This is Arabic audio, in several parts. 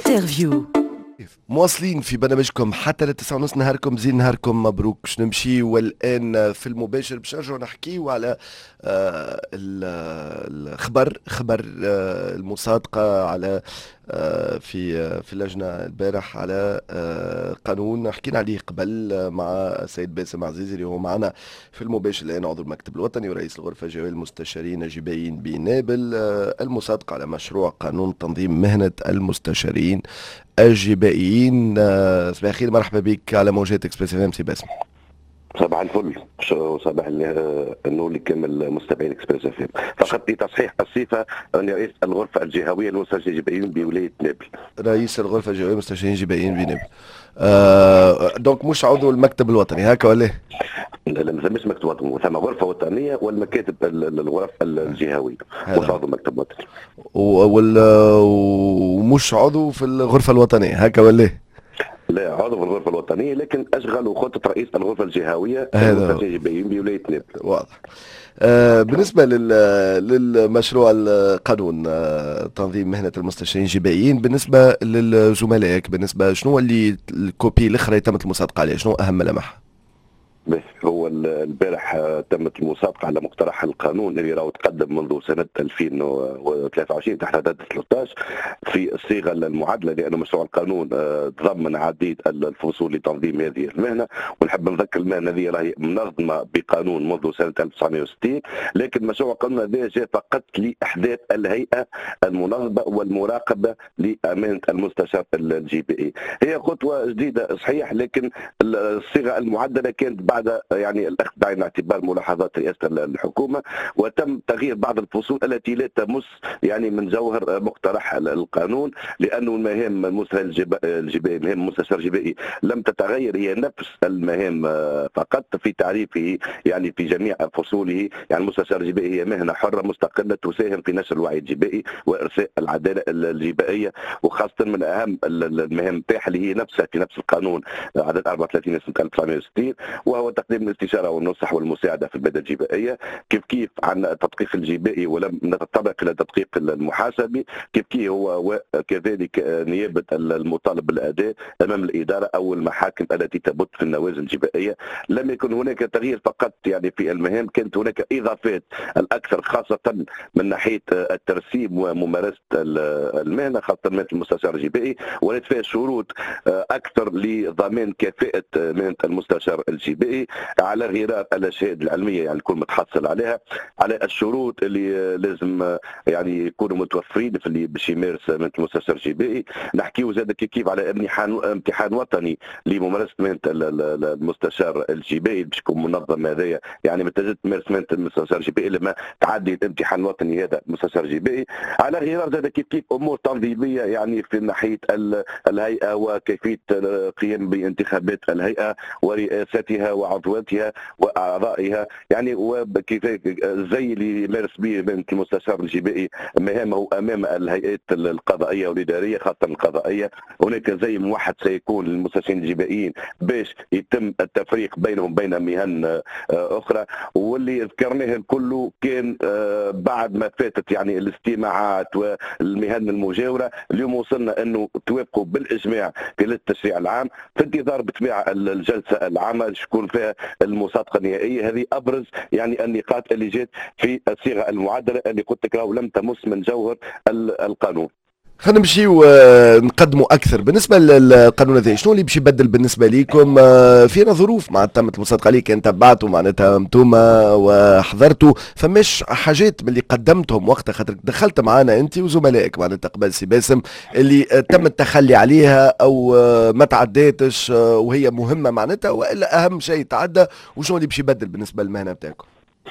انترفيو. مواصلين في برنامجكم حتى ل9:30 نهاركم زين نهاركم مبروك. باش نمشي والان في المباشر باش نرجعوا نحكيو على خبر المصادقة على في اللجنة البارح على قانون حكينا عليه قبل مع السيد باسم عزيزي اللي هو معنا في المباشر الآن عضو المكتب الوطني ورئيس الغرفة الجوية المستشارين الجبائيين بنابل. المصادقة على مشروع قانون تنظيم مهنة المستشارين الجبائيين. صباح الخير، مرحبا بك على موجات اكسبريس اف ام سي باسم. صباح الفل وصباح النور لكامل مستمعين اكسبريس اف ام. فقط لتصحيح الصفه اني رئيس الغرفه الجهويه للمستشارين الجبائيين بولايه نابل. رئيس الغرفه الجهويه للمستشارين الجبائيين بنابل. دونك مش عضو المكتب الوطني هكا ولا؟ لا، ما ثماش مكتب وطني، ثم غرفه وطنيه والمكاتب الغرف الجهويه، مش عضو مكتب وطني. ومش عضو في الغرفه الوطنيه هكا ولا؟ لا، عضو في الغرفه الوطنيه لكن اشغل خطه رئيس الغرفه الجهويه للمستشارين الجبائيين بولايه نابل. واضح. بالنسبة للمشروع القانون تنظيم مهنة المستشارين الجبائيين، بالنسبة للزملائك بالنسبة شنو اللي الكوبي الأخرى تمت المصادقة عليه، شنو أهم ملامح؟ هو البارح تمت المصادقه على مقترح القانون اللي راهو تقدم منذ سنه 2023 تحت عدد 13 في الصيغه المعادله، لانه مشروع القانون تضمن عديد الفصول لتنظيم هذه المهنه. ونحب نذكر المهنه هذه راهي منظمه بقانون منذ سنه 1960، لكن مشروع القانون هذا جاء فقط لاحداث الهيئه المنظمه والمراقبه لامانه المستشار الجبائي. هي خطوه جديده صحيح، لكن الصيغه المعدله كانت بعد يعني الاخذ بعين الاعتبار ملاحظات رئاسه الحكومه، وتم تغيير بعض الفصول التي لا تمس يعني من جوهر مقترح القانون، لانه المهام المستشار الجبائي مهام المستشار الجبائي لم تتغير، هي نفس المهام فقط في تعريفه يعني في جميع فصوله. يعني المستشار الجبائي هي مهنه حره مستقله تساهم في نشر الوعي الجبائي وارساء العداله الجبائيه، وخاصه من اهم المهام تاعها اللي هي نفسها في نفس القانون عدد 34 سنه 1960، وهو تقديم الاستشاره والنصح والمساعده في الماده الجبائيه، كيف عن التدقيق الجبائي ولم نتطرق الى التدقيق المحاسبي، كيف هو وكذلك نيابه المطالب بالاداء امام الاداره او المحاكم التي تبت في النوازل الجبائيه. لم يكن هناك تغيير فقط يعني في المهام، كانت هناك اضافات الاكثر خاصه من ناحيه الترسيب وممارسه المهنه خاصه مهنه المستشار الجبائي، ولات فيها شروط اكثر لضمان كفاءه مهنه المستشار الجبائي على غرار الشهاده العلميه يعني الكل متحصل عليها، على الشروط اللي لازم يعني يكونوا متوفرين في اللي باش يمارس مهنه المستشار الجبائي. نحكيو زاد كيف على امتحان وطني لممارسه مهنه المستشار الجبائي باش يكون منظم هذايا، يعني ما تجد تمارس مهنه المستشار الجبائي لما تعدي الامتحان الوطني هذا المستشار الجبائي، على غرار زاد كيف امور تنظيميه يعني في ناحيه الهيئه وكيفيه القيام بانتخابات الهيئه ورئاستها وعضواتها واعضائها، يعني وكيف زي اللي يمارس به مهنه المستشار الجبائي مهامه امام الهيئات القضائيه والاداريه خاصه القضائيه. هناك زي موحد سيكون للمستشارين الجبائيين باش يتم التفريق بينهم بين مهن اخرى، واللي ذكرناه كله كان بعد ما فاتت يعني الاستماعات والمهن المجاوره. اليوم وصلنا انه توافقوا بالاجماع في التشريع العام في انتظار بطبيعه الجلسه العامه تكون فيها المصادقه النهائيه. هذه ابرز يعني النقاط اللي جات في الصيغه المعدله اللي قلت لك لم تمس من جوهر القانون. خلينا نمشيو نقدموا اكثر بالنسبه للقانون هذا، شنو اللي باش يبدل بالنسبه ليكم؟ فينا ظروف مع تمت المصادقه عليه، كان تبعتوا معناتها انتوما وحضرتوا، فماش حاجات من اللي قدمتهم وقتها خاطر دخلت معنا انت وزملائك معناتها قبل سي باسم اللي تم التخلي عليها او ما تعداتش وهي مهمه معناتها، والا اهم شيء تعدى، وشنو اللي باش يبدل بالنسبه للمهنه بتاعكم؟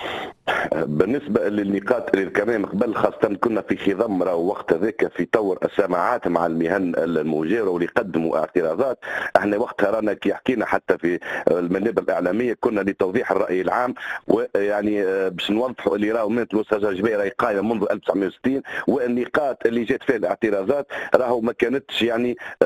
بالنسبه للنقاط اللي ذكرناها من قبل، خاصه كنا في خضم وقت ذاك في طور السماعات مع المهن المجاوره واللي قدموا اعتراضات. احنا وقتها رانا كي حكينا حتى في المنابر الاعلاميه كنا لتوضيح الراي العام، ويعني باش نوضحوا اللي راهو مهنه المستشار الجبائي راهي قائمه منذ 1960، والنقاط اللي جات فيها الاعتراضات راهو ما كانتش يعني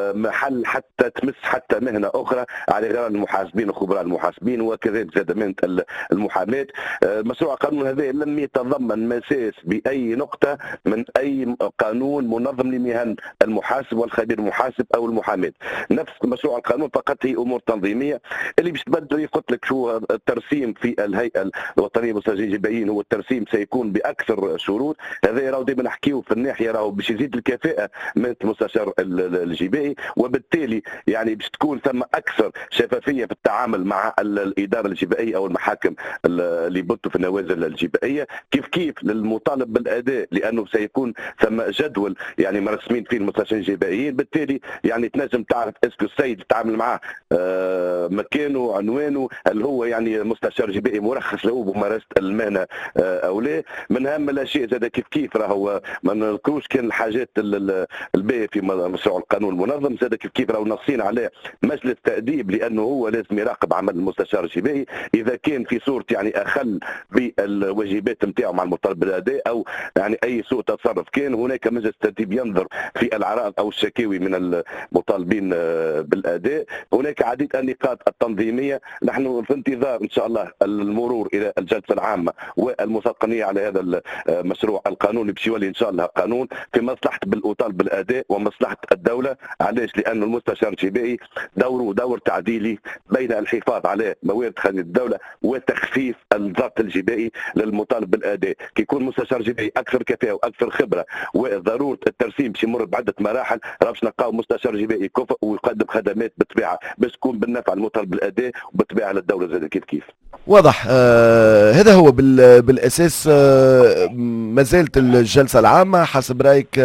محل حتى تمس حتى مهنه اخرى على غير المحاسبين وخبراء المحاسبين وكذلك زاد مهنه المحاماه. مشروع القانون هذا لم يتضمن مساس باي نقطه من اي قانون منظم لمهن المحاسب والخبير المحاسب او المحاماه. نفس مشروع القانون فقط هي امور تنظيميه اللي باش تبدل. قلت لك شو الترسيم في الهيئه الوطنيه للمستشارين الجبائيين، هو الترسيم سيكون باكثر شروط. هذا راهو دائما نحكيو في الناحيه راهو باش يزيد الكفاءه من المستشار الجبائي، وبالتالي يعني باش تكون ثم اكثر شفافيه في التعامل مع الاداره الجبائيه او المحاكم اللي بتوا في النوازل الجبائيه. كيف للمطالب بالاداء، لانه سيكون ثم جدول يعني مرسمين فيه المستشارين الجبائيين، بالتالي يعني تنجم تعرف اسكو السيد تتعامل معاه مكانه عنوانه، هل هو يعني مستشار جبائي مرخص له بممارسه المهنه او لا. من اهم الاشياء زاد كيف راهو ما نذكروش كان الحاجات الباقيه في مشروع القانون المنظم، زاد كيف راهو ناصين عليه مجلس تاديب، لانه هو لازم يراقب عمل المستشار الجبائي اذا كان في صوره يعني اخل بالواجبات نتاعو مع المطالب بالاداء او يعني اي سوء تصرف. كان هناك مجلس تاديب ينظر في الاعراض او الشكاوي من المطالبين بالاداء. هناك عديد النقاط التنظيميه، نحن في انتظار ان شاء الله المرور الى الجلسه العامه والمصادقه على هذا المشروع القانون اللي باش يولي ان شاء الله قانون في مصلحه بالاطالب بالاداء ومصلحه الدوله. علاش؟ لانه المستشار الجبائي دوره دور تعديلي بين الحفاظ على موارد خزينه الدوله وتخفيف الضغط الجبائي للمطالب بالاداء. كي يكون مستشار جبائي اكثر كفاءه واكثر خبره وضروره الترسيم باش يمر بعده مراحل، راه باش نلقاو مستشار جبائي كفء ويقدم خدمات بالطبيعه باش تكون بالنفع المطالب بالاداء وبالطبيعه للدوله زاد كيف. واضح. هذا هو بالاساس. ما زالت الجلسه العامه حسب رايك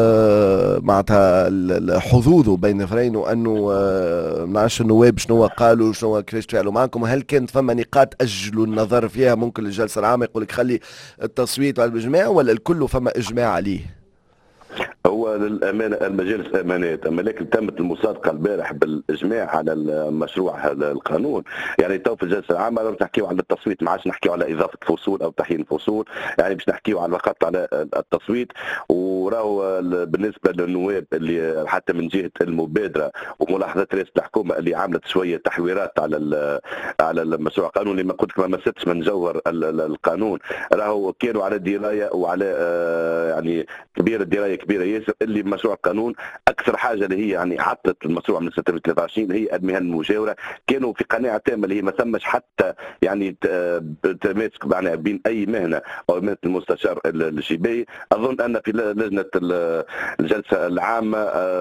معناتها حظوظه بين نفرين، وانه ما نعرفش النواب شنو قالوا شنو كيفاش تفاعلوا معكم، هل كانت فما نقاط اجلوا النظر فيها ممكن للجلسه العامه يقول لك خلي التصويت على الاجماع، ولا الكل فما اجماع عليه؟ هو للامانه المجالس امانات، اما لكن تمت المصادقه البارح بالاجماع على المشروع هذا القانون. يعني تو في الجلسه العامه راح نحكيو على التصويت، ما عادش نحكيو على اضافه فصول او تحيين فصول، يعني باش نحكيو على فقط على التصويت. وراهو بالنسبه للنواب اللي حتى من جهه المبادره وملاحظه رئاسه الحكومه اللي عملت شويه تحويرات على المشروع القانون اللي ما قلت لك ما مستش من جوهر القانون، راهو كانوا على درايه وعلى يعني درايه كبيره ياسر اللي مشروع القانون اكثر حاجه اللي هي يعني عطت المشروع من سنه 23 هي المهن المجاوره. كانوا في قناعه تامه اللي هي ما ثمش حتى يعني تماسك معناها بين اي مهنه او مهنه المستشار الجبائي. اظن ان في لجنه الجلسه العامه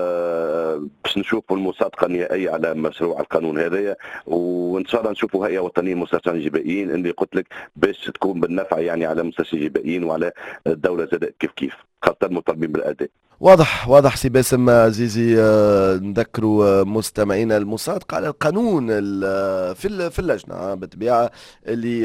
باش نشوفوا المصادقه النهائيه على مشروع القانون هذايا، وان شاء الله نشوفوا هيئه وطنيه للمستشارين الجبائيين اللي قلت لك باش تكون بالنفع يعني على المستشارين الجبائيين وعلى الدوله زاد كيف خاصه المطالبين بالاداء. واضح سي باسم عزيزي. نذكروا مستمعينا المصادقة على القانون في اللجنة بالطبيعة اللي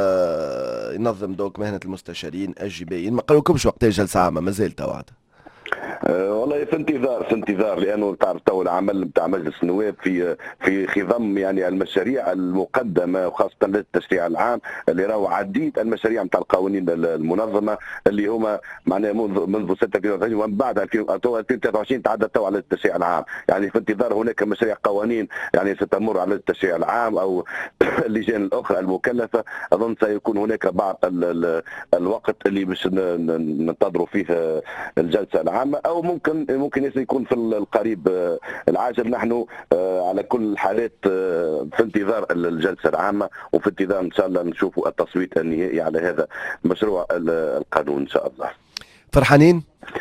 ينظم دوك مهنة المستشارين الجبائيين. ما قالوكمش وقت جلسة عامة مازال توعد؟ والله في انتظار لانه تعرف تو العمل نتاع مجلس النواب في خضم يعني المشاريع المقدمه وخاصه للتشريع العام اللي راهو عديد المشاريع نتاع القوانين المنظمه اللي هما معناها منذ 6 2023 ومن بعد 2023 تعدى تو على التشريع العام. يعني في انتظار هناك مشاريع قوانين يعني ستمر على التشريع العام او اللجان الاخرى المكلفه. اظن سيكون هناك بعض الوقت اللي باش ننتظروا فيه الجلسه العامه، او ممكن يكون في القريب العاجل. نحن على كل الحالات في انتظار الجلسه العامه وفي انتظار ان شاء الله نشوفوا التصويت النهائي على هذا مشروع القانون ان شاء الله. فرحانين؟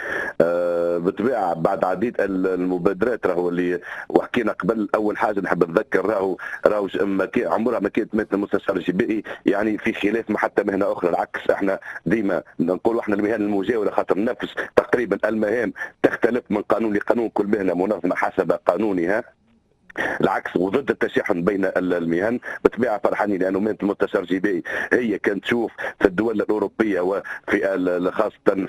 بالطبيعه بعد عديد المبادرات راهو اللي وحكينا قبل. اول حاجه نحب نذكر راهو عمرها ما كانت مثل المستشار الجبائي يعني في خلاف مع حتى مهنه اخرى. العكس احنا ديما نقولوا احنا المهن المجاوره خاطر نفس تقريبا المهام تختلف من قانون لقانون، كل مهنه منظمه حسب قانونها. العكس وضد التشحن بين المهن. بالطبيعه فرحانين لانه مهنه المستشار جباي هي كانت تشوف في الدول الاوروبيه وفي خاصه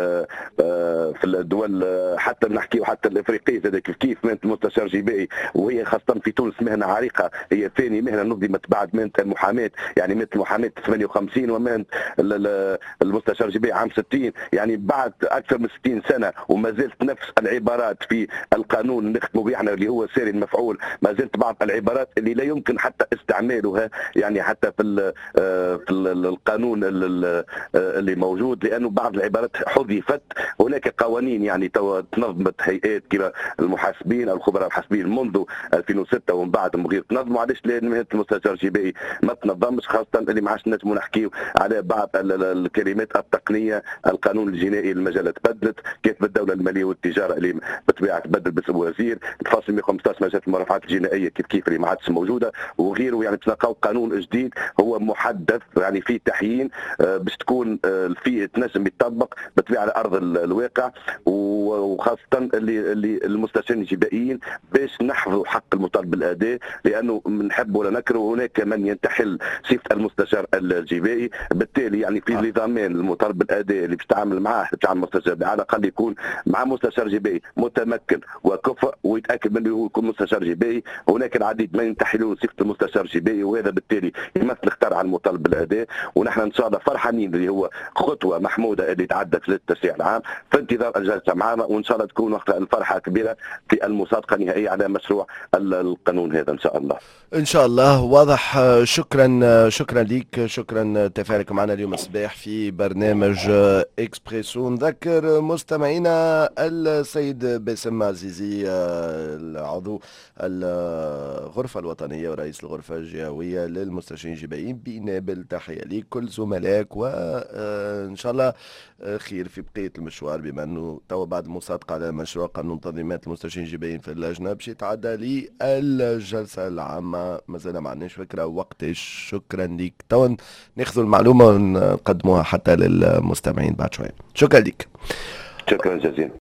في الدول حتى نحكيو حتى الافريقيه كيف مهنه المستشار جباي، وهي خاصه في تونس مهنه عريقه، هي ثاني مهنه نظمت بعد مهنه المحاماه، يعني مهنه المحاماه 58 ومهنه المستشار جباي عام 60، يعني بعد اكثر من 60 سنه وما زالت نفس العبارات في القانون اللي نخدموا به احنا اللي هو ساري المفعول، ما زالت بعض العبارات اللي لا يمكن حتى استعمالها يعني حتى في القانون اللي موجود، لانه بعض العبارات حذفت. هناك قوانين يعني تنظمت هيئات كما المحاسبين او الخبراء الحاسبين منذ 2006 ومن بعد غير تنظموا، علاش لان مهنه المستشار جباي ما تنظمش، خاصه اللي ما عادش نجموا نحكيو على بعض الكلمات التقنيه. القانون الجنائي المجال تبدلت، كاتب الدوله الماليه والتجاره اللي بالطبيعه تبدل باسم وزير، الفصل 115 مجال المرافعات الجنائيه كيف اللي ما عادش موجوده وغيره، يعني تلقاو قانون جديد هو محدث يعني فيه تحيين باش تكون فيه تنجم يطبق بالطبيعه على ارض الواقع، وخاصه اللي المستشارين الجبائيين باش نحفظوا حق المطالب بالاداء، لانه نحب ولا نكره هناك من ينتحل صفه المستشار الجبائي، بالتالي يعني في نظامين المطالب بالاداء اللي باش تعامل معاه تعامل مستشار على الاقل يكون مع مستشار جبائي متمكن وكفء ويتاكد منه هو يكون مستشار جبائي. هناك العديد من ينتحلون صفه المستشار الجبائي، وهذا بالتالي يمثل خطر على المطالب بالاداء، ونحن ان شاء الله فرحانين اللي هو خطوه محموده اللي تعدت للتشريع العام في انتظار الجلسه معنا، وان شاء الله تكون وقت الفرحه كبيره في المصادقه النهائيه على مشروع القانون هذا ان شاء الله. ان شاء الله واضح. شكرا ليك، شكرا تفاعلك معنا اليوم الصباح في برنامج اكسبريسو. نذكر مستمعينا السيد باسم عزيزي العضو الغرفة الوطنية ورئيس الغرفة الجهوية للمستشارين الجبائيين بنابل، تحية ليك كل زملائك، وإن شاء الله خير في بقية المشوار، بما أنه توا بعد المصادقة على مشروع قانون تنظيمات المستشارين الجبائيين في اللجنة باش يتعدى للجلسة العامة، مازال ما عندناش فكرة وقتاش. شكرا ليك، توا ناخذوا المعلومة ونقدموها حتى للمستمعين بعد شوية. شكرا ليك. شكرا جزيلا.